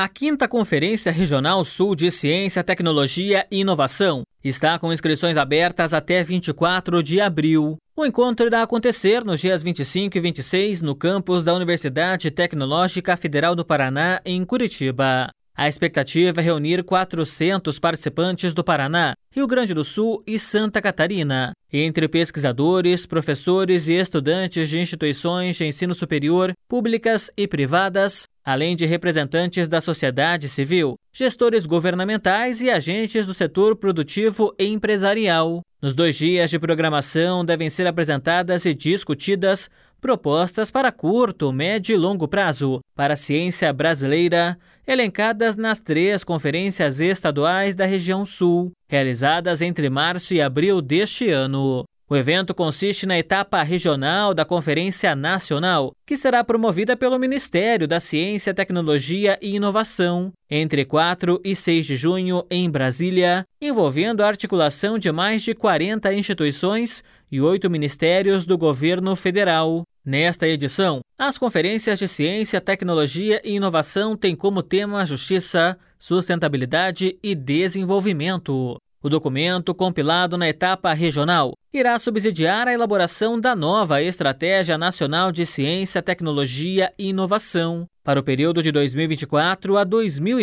A 5ª Conferência Regional Sul de Ciência, Tecnologia e Inovação está com inscrições abertas até 24 de abril. O encontro irá acontecer nos dias 25 e 26 no campus da Universidade Tecnológica Federal do Paraná, em Curitiba. A expectativa é reunir 400 participantes do Paraná, Rio Grande do Sul e Santa Catarina, entre pesquisadores, professores e estudantes de instituições de ensino superior, públicas e privadas, além de representantes da sociedade civil, gestores governamentais e agentes do setor produtivo e empresarial. Nos 2 dias de programação devem ser apresentadas e discutidas propostas para curto, médio e longo prazo para a ciência brasileira, elencadas nas 3 conferências estaduais da região sul, realizadas entre março e abril deste ano. O evento consiste na etapa regional da Conferência Nacional, que será promovida pelo Ministério da Ciência, Tecnologia e Inovação, entre 4 e 6 de junho em Brasília, envolvendo a articulação de mais de 40 instituições e 8 ministérios do governo federal. Nesta edição, as conferências de Ciência, Tecnologia e Inovação têm como tema Justiça, Sustentabilidade e Desenvolvimento. O documento, compilado na etapa regional, irá subsidiar a elaboração da nova Estratégia Nacional de Ciência, Tecnologia e Inovação para o período de 2024 a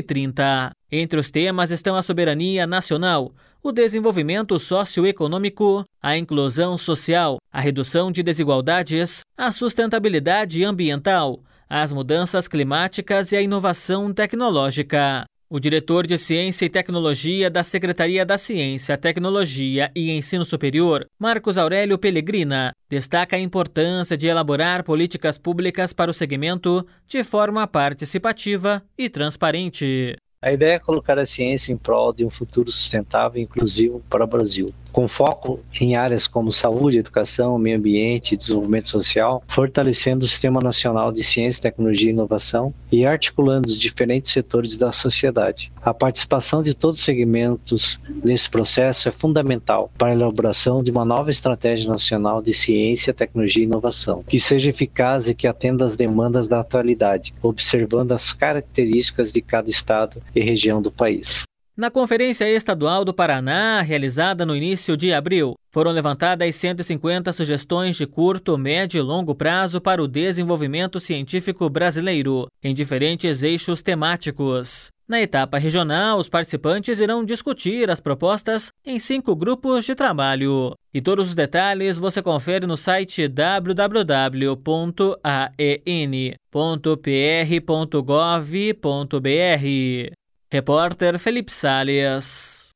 2030. Entre os temas estão a soberania nacional, o desenvolvimento socioeconômico, a inclusão social, a redução de desigualdades, a sustentabilidade ambiental, as mudanças climáticas e a inovação tecnológica. O diretor de Ciência e Tecnologia da Secretaria da Ciência, Tecnologia e Ensino Superior, Marcos Aurélio Pellegrina, destaca a importância de elaborar políticas públicas para o segmento de forma participativa e transparente. A ideia é colocar a ciência em prol de um futuro sustentável e inclusivo para o Brasil, com foco em áreas como saúde, educação, meio ambiente e desenvolvimento social, fortalecendo o Sistema Nacional de Ciência, Tecnologia e Inovação e articulando os diferentes setores da sociedade. A participação de todos os segmentos nesse processo é fundamental para a elaboração de uma nova estratégia nacional de ciência, tecnologia e inovação, que seja eficaz e que atenda às demandas da atualidade, observando as características de cada estado e região do país. Na Conferência Estadual do Paraná, realizada no início de abril, foram levantadas 150 sugestões de curto, médio e longo prazo para o desenvolvimento científico brasileiro, em diferentes eixos temáticos. Na etapa regional, os participantes irão discutir as propostas em 5 grupos de trabalho. E todos os detalhes você confere no site www.aen.pr.gov.br. Repórter Felipe Salles.